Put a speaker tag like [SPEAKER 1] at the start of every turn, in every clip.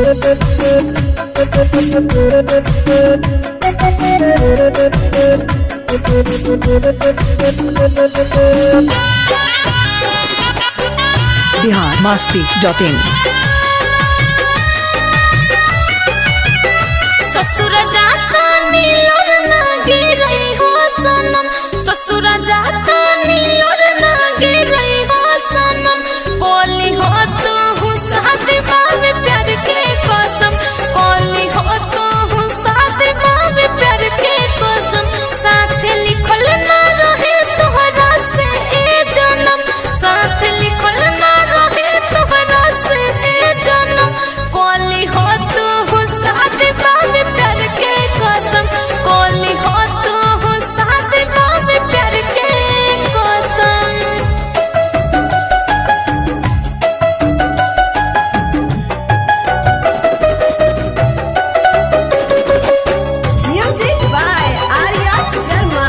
[SPEAKER 1] biharmasti.in
[SPEAKER 2] ससुर जाता नीलोर ना गिरई हो सनम, ससुर जाता नीलोर ना गिरई हो सनम। कोली हो तू हूँ साथ बाबे प्यार के कसम, कोली हो तू हूँ साथ बाबे प्यार के कसम। साथ लिखल ना रहे तोहरा से ए जन्म, साथ लिखल ना रहे तोहरा से ए जन्म। कोली हो तू हूँ साथ बाबे प्यार के कसम, कोली हो तू हूँ साथ बाबे प्यार के कसम।
[SPEAKER 3] Music by Arya Sharma.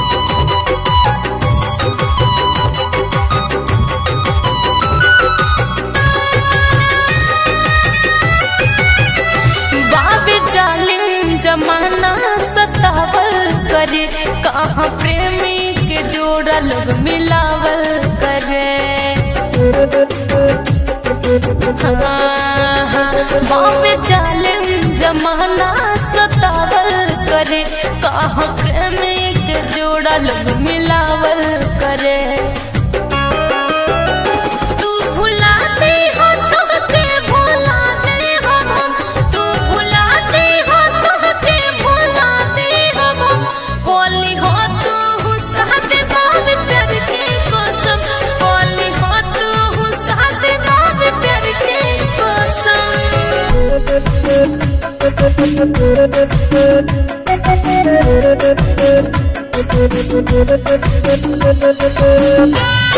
[SPEAKER 2] बाबे जालिम जमाना सतावल करे, कहाँ प्रेमी के जोड़ा लोग मिलावल करे। हाँ, बाबे जालिम जमाना सतावल करे, कहाँ प्रेमी के जोड़ा लोग मिलावल करे। तू भुला दे हो तोहके भुला दे हो हम, तू भुला दे हो तोहके भुला दे हो हम। कोली हो तू हूँ साथ बाबे प्यार के कसम, कोली हो तू हूँ साथ बाबे प्यार के कसम।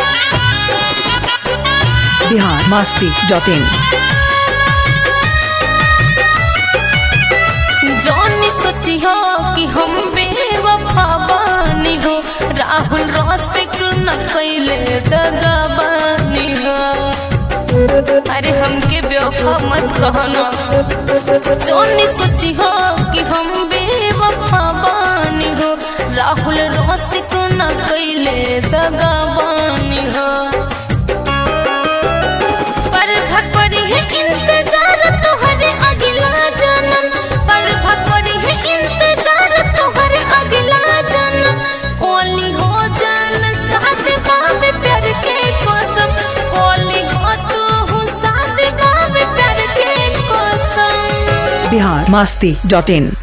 [SPEAKER 1] biharmasti.in
[SPEAKER 2] जानी सोची हो कि हम बेवफा बानी हो, राहुल रसिक न कैले दगा बानी हो। अरे हमके बेवफा मत कहना। जानी सोची हो कि हम बेवफा बानी हो, राहुल रसिक न कैले दगा बानी हो। पर भकरी है इंतजार तोहरे अगला जन्म, पर भकरी है इंतजार तोहरे अगला जन्म। कोली हो जान साथ बाबे प्यार के कसम, कोली हो तू हूँ साथ बाबे प्यार के कसम।
[SPEAKER 1] biharmasti.in